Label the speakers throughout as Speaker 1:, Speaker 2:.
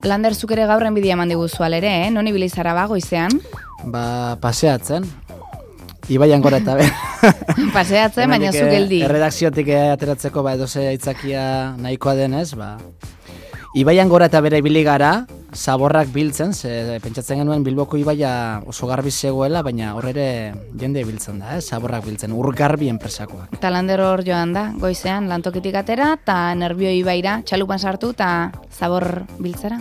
Speaker 1: Lander, zuk ere gaur enbidia eman diguzu alere, non ibili zara ba goizean?
Speaker 2: Paseatzen. Ibaian gora eta
Speaker 1: Paseatzen, baina zu geldi.
Speaker 2: Erredakziotik ateratzeko edoze aitzakia nahikoa denez, Ibaian gora eta bere ibili gara, zaborrak biltzen, pentsatzen genuen Bilboko ibaia oso garbi zegoela, baina hor ere jende biltzen da, zaborrak biltzen, Urgarbi enpresakoak.
Speaker 1: Eta Lander hor joan da, goizean lantokitik atera, eta Nerbio ibaira, txalupan sartu, eta zaborra biltzera.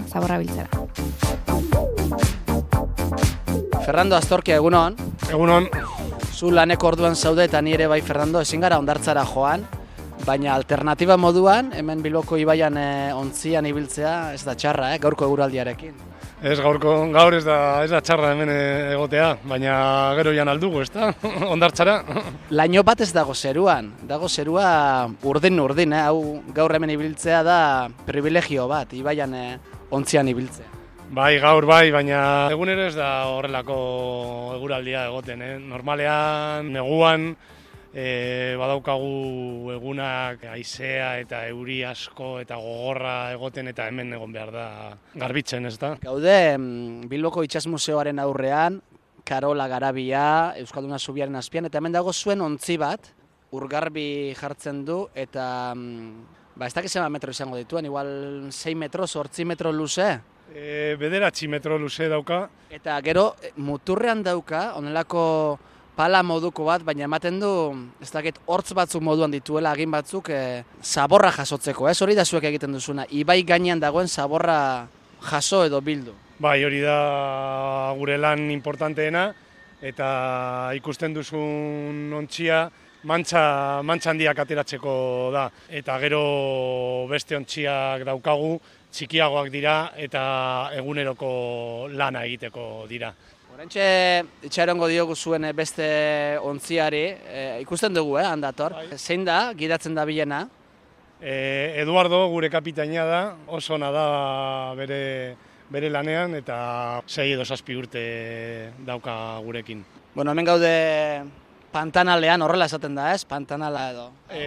Speaker 2: Fernando Astorkia, egunon.
Speaker 3: Egunon.
Speaker 2: Zu laneko orduan zaude eta ni ere bai, Fernando, ezin gara hondartzara joan, baina alternatiba moduan, hemen Bilboko ibaian ontzian ibiltzea ez da txarra, gaurko eguraldiarekin.
Speaker 3: Gaur ez da txarra hemen egotea, baina gero jan aldugu, ez da, hondartzara.
Speaker 2: Laino bat ez dago zeruan, zerua urdin, hau gaur hemen ibiltzea da privilegio bat, ibaian ontzian ibiltzea.
Speaker 3: Bai, gaur bai, baina egunero ez da horrelako eguraldia egoten, Normalean, neguan, badaukagu egunak haizea eta euri asko eta gogorra egoten eta hemen egon behar da garbitzen, ez da?
Speaker 2: Gaude Bilboko Itsas Museoaren aurrean, Karola Garabia, Euskalduna Zubiaren azpian, eta hemen dago zuen ontzi bat, Urgarbi jartzen du, eta ez dakiz ema metro izango dituen, igual 6 metro, 8 metro luze.
Speaker 3: 9 metro luze dauka.
Speaker 2: Eta gero muturrean dauka, onelako pala moduko bat, baina ematen du, ez dakit, hortz batzuk moduan dituela, agin batzuk, zaborra jasotzeko, hori da zuek egiten duzuna, ibai gainean dagoen zaborra jaso edo bildu.
Speaker 3: Bai, hori da gure lan importanteena, eta ikusten duzun ontzia, mantxa handiak ateratzeko da, eta gero beste ontziak daukagu, txikiagoak dira eta eguneroko lana egiteko dira.
Speaker 2: Horentxe itxarongo diogu zuen beste ontziari, ikusten dugu, handator. Bai. Zein da, gidatzen da bilena?
Speaker 3: Eduardo, gure kapitaina da, oso ona da bere lanean eta 6 edo 7 urte dauka gurekin.
Speaker 2: Bueno, hemen gaude Pantanalean, horrela esaten da, ez? Pantanala edo?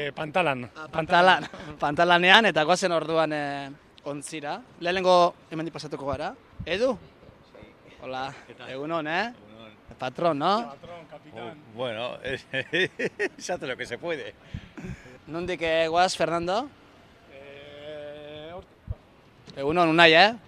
Speaker 2: Pantalanean eta goazen orduan ontzira. Lehenengo hemen pasatuko gara. Edu? Hola, egunon, Egunon. Patrón, ¿no?
Speaker 3: Patrón, capitán.
Speaker 4: Bueno, se hace lo que se puede.
Speaker 2: Nondik guaz, Fernando? Egunon, unai,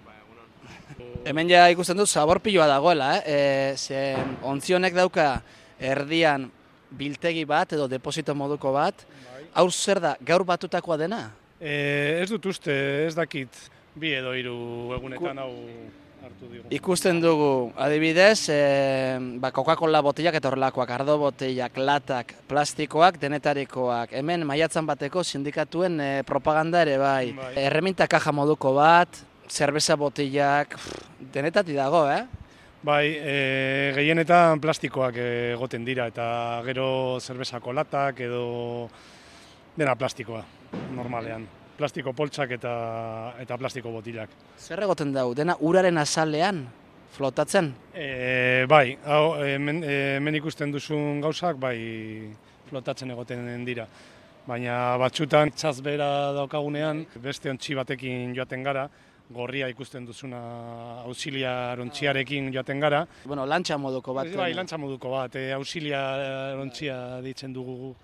Speaker 2: Hemen ja ikusten dut zabor piloa dagoela, Ze ontzionek dauka erdian biltegi bat edo deposito moduko bat. Hau zer da, gaur batutakoa dena?
Speaker 3: Ez dut uste, ez dakit, 2 edo 3 egunetan hau hartu digu.
Speaker 2: Ikusten dugu, adibidez, Coca-Cola botellak eta horrelakoak, ardo botellak, latak, plastikoak, denetarikoak. Hemen maiatzan bateko sindikatuen propaganda ere bai. Erreminta kaja moduko bat, zerbeza botellak, denetati dago,
Speaker 3: Bai, gehienetan plastikoak egoten dira eta gero zerbezako latak edo dena plastikoa, normalean. Plastiko poltsak eta plastiko botilak.
Speaker 2: Zer egoten dugu, dena uraren azalean flotatzen?
Speaker 3: Bai, hemen ikusten duzun gauzak, bai flotatzen egoten dira. Baina batzutan txazbera daukagunean, beste ontzi batekin joaten gara, gorria ikusten duzuna auxiliar ontziarekin joaten gara.
Speaker 2: Bueno, lantxa moduko bat.
Speaker 3: Bai, lantxa moduko bat, auxiliar ontzia ditzen dugu.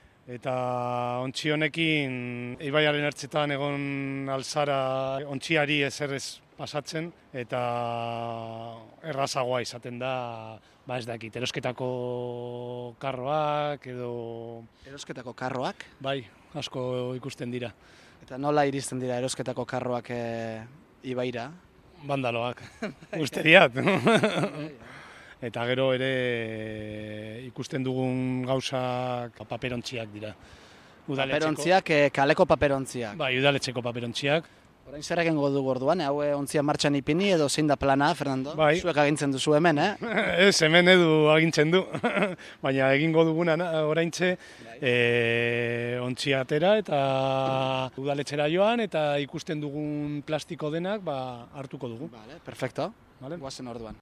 Speaker 3: Eta ontzi honekin ibaiaren ertzetan egon alzara ontziari ezerrez pasatzen eta errazagoa izaten da, ez dakit, erosketako karroak edo...
Speaker 2: Erosketako karroak?
Speaker 3: Bai, asko ikusten dira.
Speaker 2: Eta nola iristen dira erosketako karroak ibaira?
Speaker 3: Bandaloak, uste diat. Eta gero ere ikusten dugun gauzak paperontziak dira.
Speaker 2: Paperontziak, kaleko paperontziak?
Speaker 3: Bai, udaletxeko paperontziak.
Speaker 2: Orain zer egingo dugu orduan, hau ontzia martxan ipini edo zein da plana, Fernando?
Speaker 3: Bai.
Speaker 2: Zuek agintzen duzu hemen,
Speaker 3: Ez, hemen edu agintzen du, baina egingo duguna oraintxe ontzia atera eta udaletxera joan eta ikusten dugun plastiko denak hartuko dugu.
Speaker 2: Vale, perfecto. Guazen orduan.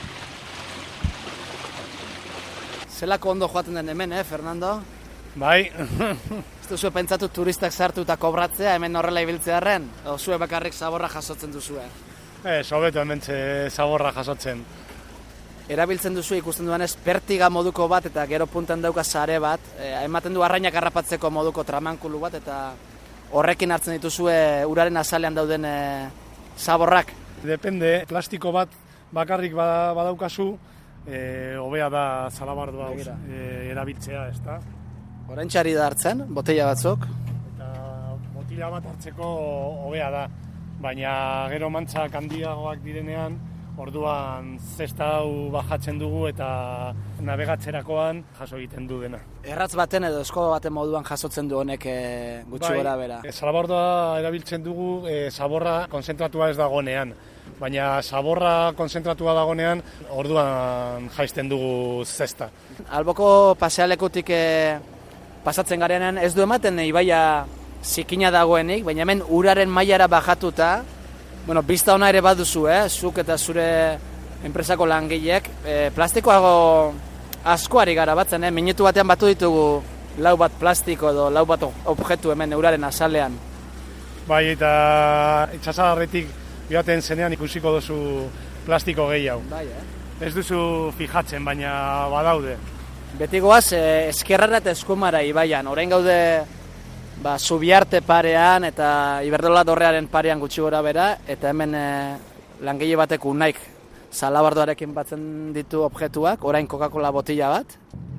Speaker 2: Zelako ondo joaten den hemen, Fernando?
Speaker 3: Bai.
Speaker 2: Ez duzu pentsatu turistak sartu eta kobratzea hemen horrela ibiltzearren? Edo zue bakarrik zaborra jasotzen duzue?
Speaker 3: Hobeto hementxe zaborra jasotzen.
Speaker 2: Erabiltzen duzu ikusten duanez pertiga moduko bat eta gero puntan dauka sare bat, ematen du arrainak harrapatzeko moduko tramankulu bat eta horrekin hartzen dituzue uraren azalean dauden zaborrak.
Speaker 3: Depende, plastiko bat bakarrik badaukazu, hobea da zalabardoa erabiltzea, ezta?
Speaker 2: Oraintxe da hartzen, botella batzuk.
Speaker 3: Eta botila bat hartzeko hobea da, baina gero mantzak handiagoak direnean, orduan zesta hau bajatzen dugu eta navegatzerakoan jaso egiten du dena.
Speaker 2: Erratz baten edo eskoba baten moduan jasotzen du honek gutxi gora bera.
Speaker 3: Zalabardoa erabiltzen dugu zaborra konzentratua ez dagonean. Baina zaborra konzentratua dagonean orduan jaisten dugu zesta.
Speaker 2: Alboko pasealekutik pasatzen garenean ez du ematen ibaia zikina dagoenik, baina hemen uraren mailara bajatuta, bizta ona ere baduzu, zuk eta zure enpresako langileek, plastikoago askoari gara batzen, minutu batean batu ditugu lau bat plastiko edo lau bat objektu hemen uraren azalean.
Speaker 3: Bai, eta itxasadarretik joaten zenean ikusiko duzu plastiko gehiago.
Speaker 2: Bai,
Speaker 3: Ez duzu fijatzen, baina badaude.
Speaker 2: Betigoaz, eskerrara eta eskumara ibaian, orain gaude Zubiarte parean eta Iberdola dorrearen parean gutxi gora bera, eta hemen langile batek Unaik zalabardoarekin batzen ditu objektuak, orain Coca-Cola botila bat.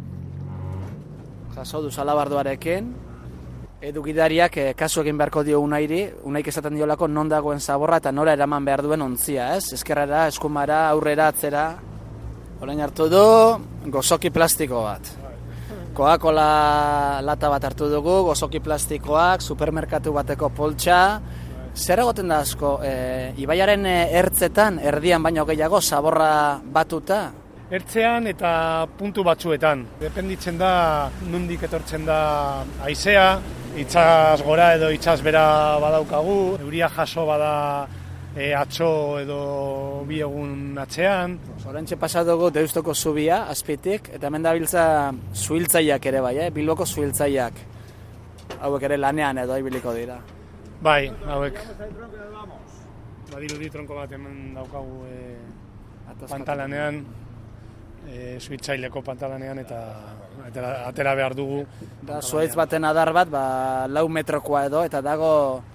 Speaker 2: Jaso du zalabardoarekin. Edu gidariak kasu egin beharko dio Unairi, Unaik esaten diolako non dagoen zaborra eta nora eraman behar duen ontzia, ez? Eskerrara, eskumara, aurrera, atzera. Orain hartu du gozoki plastiko bat. Coca-Cola lata bat hartu dugu, gozoki plastikoak, supermerkatu bateko poltsa. Zer egoten da asko, ibaiaren ertzetan, erdian baino gehiago, zaborra batuta?
Speaker 3: Ertzean eta puntu batzuetan. Dependitzen da, nondik etortzen da haizea, itsas gora edo itsas bera badaukagu, euria jaso bada atzo edo bi egun atzean.
Speaker 2: Oraintxe pasa dugu Deustoko zubia, azpitik, eta hemen dabiltza zuhiltzaileak ere bai, Bilboko zuhiltzaileak. Hauek ere lanean edo ibiliko dira.
Speaker 3: Bai, hauek. Badirudi tronko bat hemen daukagu pantalanean, zuhiltzaileko pantalanean eta atera behar dugu.
Speaker 2: Da, zuhaitz baten adar bat, 4 metrokoa edo, eta dago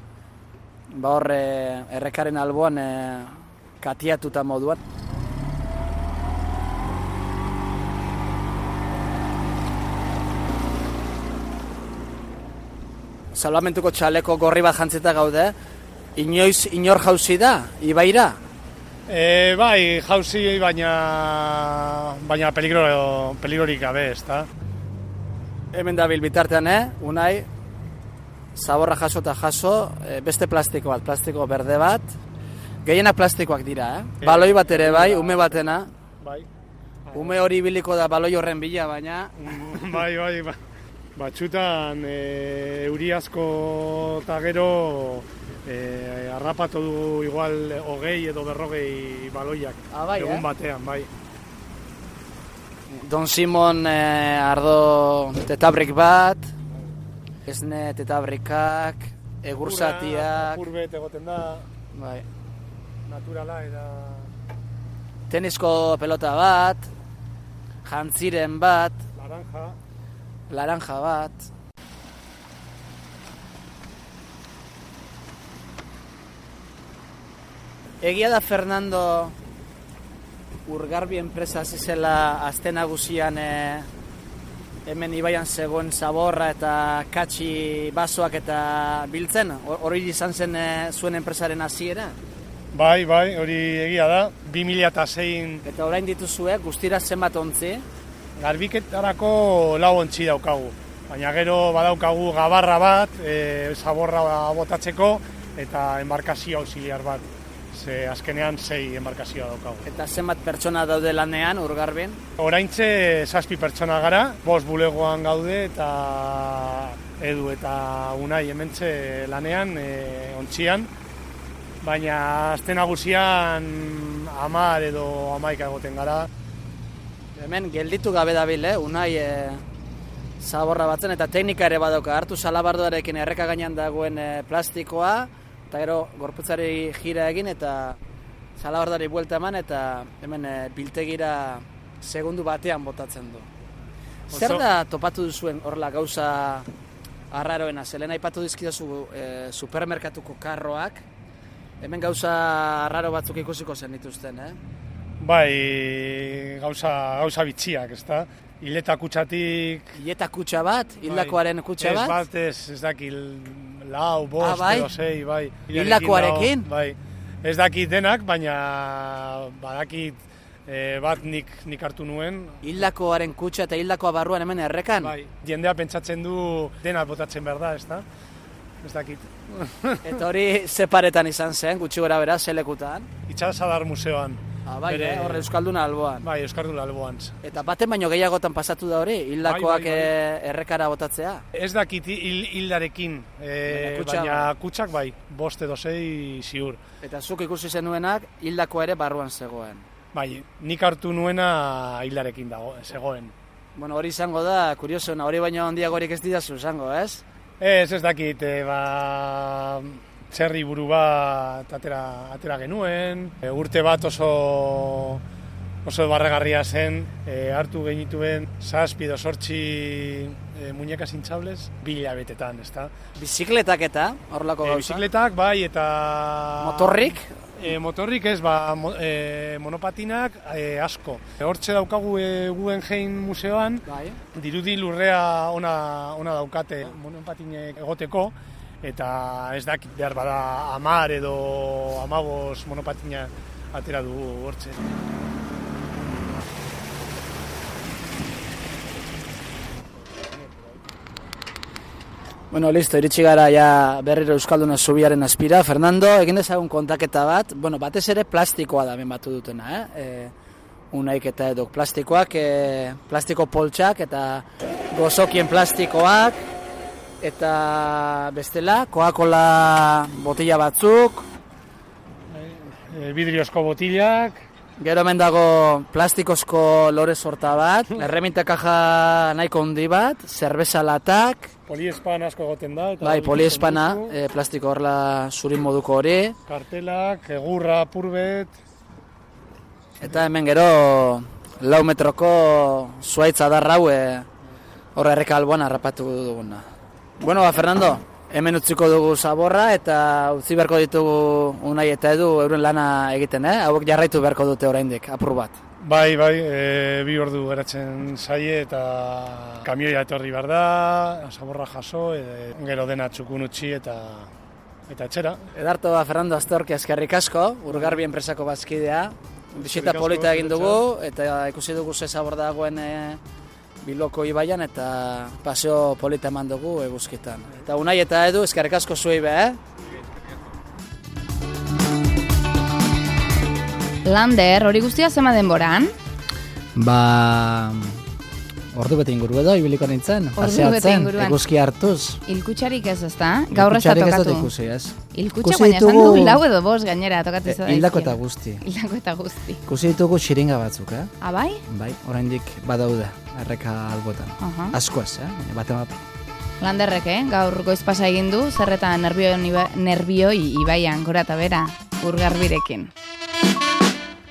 Speaker 2: errekaren alboan katiatuta moduan. Salvamentuko txaleko gorri bat jantzita gaude, inoiz inor jauzi da, ibaira?
Speaker 3: Bai, jauzi baina peligrorik gabe, ezta?
Speaker 2: Hemen da bilbitartean, Unai, zaborra jaso eta jaso, beste plastiko bat, plastiko berde bat, gehienak plastikoak dira, baloi bat ere bai, ume batena.
Speaker 3: Bai.
Speaker 2: Ume hori biliko da baloi horren bila, baina...
Speaker 3: Bai. Batxutan euri asko eta gero harrapatu dugu igual 20 edo 40 baloiak egun batean, bai.
Speaker 2: Don Simon ardo tetabrik bat, esne tetabrikak, egursatiak...
Speaker 3: Apurbet egoten da,
Speaker 2: bai.
Speaker 3: Naturala eta...
Speaker 2: Tenisko pelota bat, jantziren bat... Laranja bat... Egia da Fernando Urgarbi enpresa zizela azte nagusian hemen ibaian zegoen zaborra eta katxi basoak eta biltzen? Hori izan zen zuen enpresaren hasiera?
Speaker 3: Bai, hori egia da. 2006...
Speaker 2: Eta orain dituzue, guztira zenbat ontzi?
Speaker 3: Garbiketarako 4 ontzi daukagu. Baina gero badaukagu gabarra bat, zaborra botatzeko, eta embarkazio auxiliar bat. Ze azkenean 6 embarkazioa daukagu.
Speaker 2: Eta zenbat pertsona daude lanean, Urgarbin?
Speaker 3: Oraintxe 7 pertsona gara, 5 bulegoan gaude eta Edu eta Unai hementxe lanean, ontzian. Baina azte nagusian 10 edo 11 egoten gara.
Speaker 2: Hemen gelditu gabe dabil, Unai zaborra batzen eta teknika ere badauka. Hartu salabardoarekin erreka gainean dagoen plastikoa, eta gero gorputzari jira egin eta Zalabardari buelta eman eta hemen biltegira segundu batean botatzen du. Zer da topatu duzuen horrela gauza arraroena? Zelen aipatu dizkidazu supermerkatuko karroak, hemen gauza arraro batzuk ikusiko zen dituzten,
Speaker 3: Bai, gauza bitxiak, ezta? Hileta kutsatik...
Speaker 2: Hileta kutsa bat? Hildakoaren kutsa bat?
Speaker 3: Ez dakit, lau, bost, edo sei, bai.
Speaker 2: Hildakoarekin?
Speaker 3: Bai, ez dakit denak, baina badakit bat nik hartu nuen.
Speaker 2: Hildakoaren kutsa eta hildakoa barruan hemen errekan?
Speaker 3: Bai, jendea pentsatzen du denak botatzen behar da, ezta? Ez dakit.
Speaker 2: Eta hori separetan izan zen, gutxi gora bera, zelekutan?
Speaker 3: Itxasadar museoan.
Speaker 2: Bai, hor Euskalduna alboan.
Speaker 3: Bai, Euskalduna alboan.
Speaker 2: Eta baten baino gehiagotan pasatu da hori, hildakoak errekara botatzea?
Speaker 3: Ez dakit hildarekin, baina kutsak bai, bost edo sei ziur.
Speaker 2: Eta zuk ikusi zenuenak hildakoa ere barruan zegoen?
Speaker 3: Bai, nik hartu nuena hildarekin zegoen.
Speaker 2: Bueno, hori izango da, kuriosona, hori baino handiagorik ez didazu izango, ez?
Speaker 3: Ez dakit, txerri buru bat atera genuen, urte bat oso barregarria zen, hartu genituen 7 edo 8 muñecas hinchables, 2 hilabetetan, ezta?
Speaker 2: Bizikletak eta, horrelako gauza?
Speaker 3: Bizikletak, bai, eta...
Speaker 2: Motorrik?
Speaker 3: Motorrik ez, monopatinak asko. Hortxe daukagu Guggenheim museoan, dirudi lurrea ona daukate monopatinek egoteko, eta ez dakit behar bada 10 edo 15 monopatina atera du hortxe.
Speaker 2: Bueno, listo, iritsi gara ja berriro Euskalduna zubiaren azpira. Fernando, egin dezagun kontaketa bat, bueno, batez ere plastikoa da batu dutena, Unaik eta edok plastikoak, plastiko poltsak eta gozokien plastikoak, eta bestela, Coca-Cola botila batzuk.
Speaker 3: Vidriozko botilak.
Speaker 2: Gero hemen dago plastikozko lore sorta bat, erreminta kaja nahiko handi bat, zerbeza latak.
Speaker 3: Poliespan asko egoten da.
Speaker 2: Bai, poliespana, plastiko horrela zurin moduko hori.
Speaker 3: Kartelak, egurra, purbet.
Speaker 2: Eta hemen gero 4 metroko zuaitza darrau horra erreka alboan harrapatu duguna. Bueno, Fernando, hemen utziko dugu zaborra eta utzi beharko ditugu Unai eta Edu euren lana egiten, hauek jarraitu beharko dute oraindik, apur bat.
Speaker 3: Bai, 2 ordu geratzen zaie eta kamioia etorri behar da, zaborra jaso, gero dena txukun utzi eta etxera.
Speaker 2: Edarto Fernando Astorki eskerrik asko, Urgarbi enpresako bazkidea. Bisita polita egin dugu eta ikusi dugu ze zabor dagoen Bilboko ibaian eta paseo polita eman dugu eguzkitan. Eta Unai eta Edu eskerrik asko zuei
Speaker 1: Lander, hori guztia zema denboran?
Speaker 5: Ordu bete inguru edo, ibiliko nintzen, paseatzen, eguzki hartuz.
Speaker 1: Ilkutxarik ez ezta? Gaur ez da tokatu.
Speaker 5: Ilkutxarik ez dut ikusi, ez?
Speaker 1: Ilkutxa, baina esan du 4 edo 5 gainera tokatu izan
Speaker 5: Hildako eta guzti.
Speaker 1: Hildako eta guzti.
Speaker 5: Ikusi ditugu xiringa batzuk,
Speaker 1: Bai?
Speaker 5: Bai, oraindik badaude, erreka albotan. Asko ez, bat.
Speaker 1: Landerrek, gaur goiz pasa egin du, zerreta nerbioi ibaian gora eta bera, Urgarbirekin.